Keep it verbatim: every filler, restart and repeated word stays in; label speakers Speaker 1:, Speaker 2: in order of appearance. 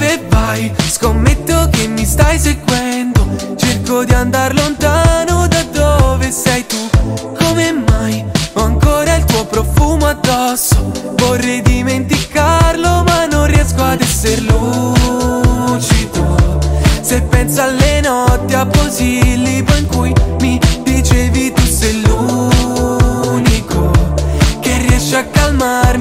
Speaker 1: dove vai? Scommetto che mi stai seguendo. Cerco di andar lontano da dove sei tu. Come mai ho ancora il tuo profumo addosso? Vorrei dimenticarlo ma non riesco ad essere lucido. Se penso alle notti a Posillipo in cui mi dicevi tu sei l'unico che riesce a calmare